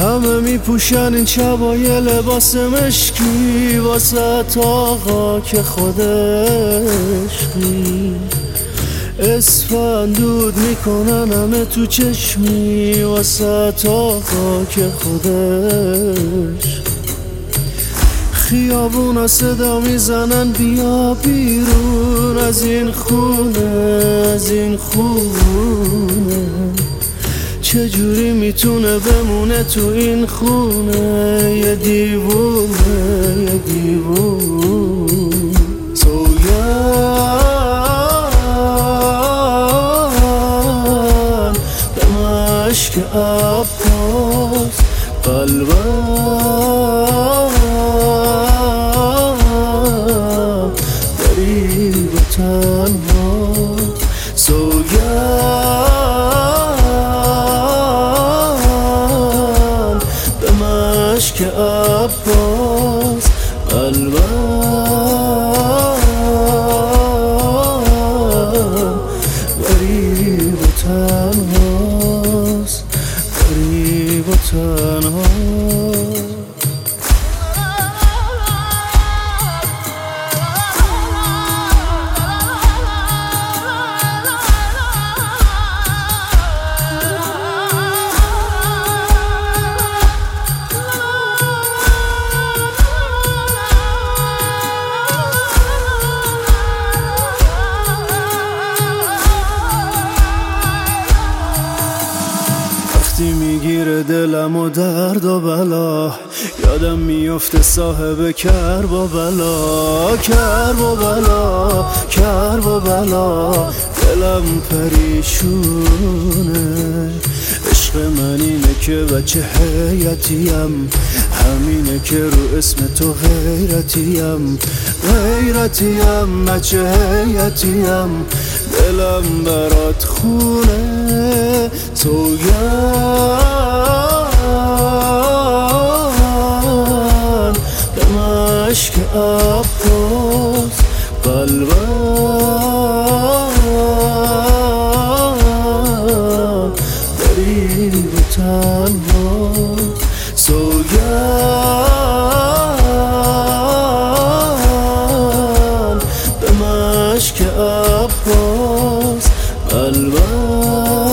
همه میپوشن این شبای لباس مشکی واسه آقا که خودشی اسفندود میکنن همه تو چشمی واسه آقا که خودش خیابونا صدا میزنن بیا بیرون از این خونه از این خونه چجوری میتونه بمونه تو این خونه یه دیوونه یه دیوونه سوگن به مشک عباس قلبم غریب و تنها سوگن به مشک عباس قلبم غریب و تنهاست غریب و تنها وقتی میگیره دلم و درد و بلا یادم میفته صاحب کرب و بلا کرب و بلا کرب و بلا دلم پریشونه عشق من اینه که بچه حیاتیم همینه که رو اسم تو غیرتیم غیرتیم بچه حیاتیم دلم برات خونه سوگن به مشک عباس قلبم غریب و تنها سوگن به مشک عباس قلبم